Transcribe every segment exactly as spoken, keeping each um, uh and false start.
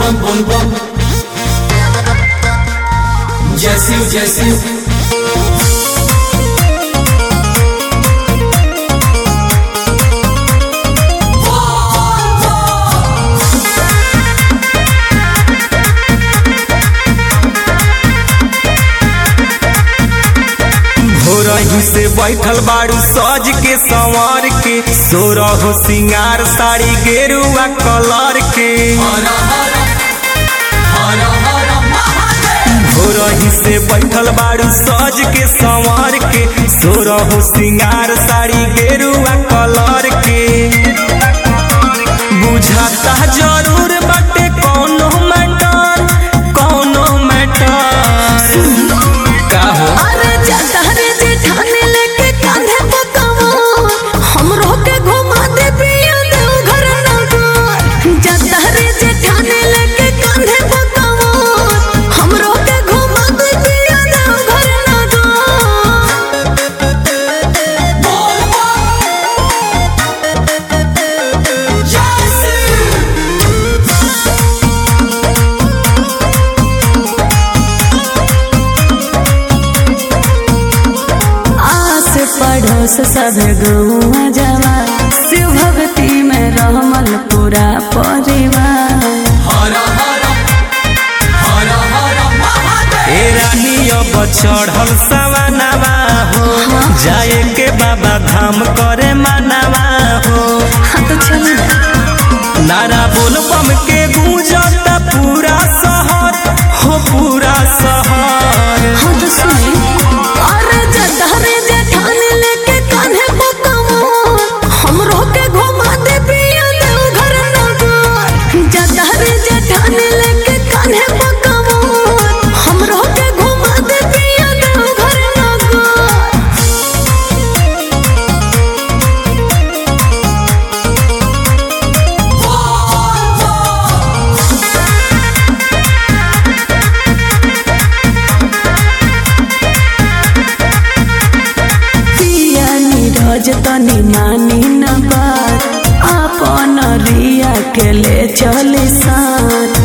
bum bum bum. Jesse, Jesse. रही से बैठल बाड़ू सज के संवर के सोरह सिंगार साड़ी गेरुआ कलर के रही से बैठल बाड़ू सज के संवर के सोरह सिंगार साड़ी गेरुआ कलर के बुझाता जरूर बाटे कौनो मैटर कौनो मैटर का हो पड़ोस सब गौआ जवा शिव भक्ति में रहमल पूरा परिवार। ए रानी अब चढ़ल सवनवा हो जाए के बाबा धाम करे मनवा हो। हाँ तो चल नारा बोल बम के गूंजता पूरा शहर हो पूरा शहर। हाँ तो सुनी और जदहरे जेठानी लेके कान्हे बकमो हमरो के घुमा दे पिया देव घर नगर। जदहरे जेठानी लेके कान्हे बकमो हमरो के घुमा दे पिया देव घर नगर। तनी मानी न बात अपन रिया के ले चले साथ।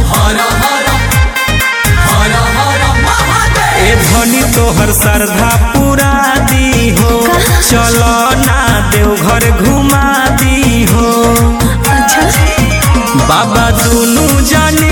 ए धनी तोहर श्रद्धा पूरा दी हो चलो ना देवघर घुमा दी हो। अच्छा बाबा दुनू जाने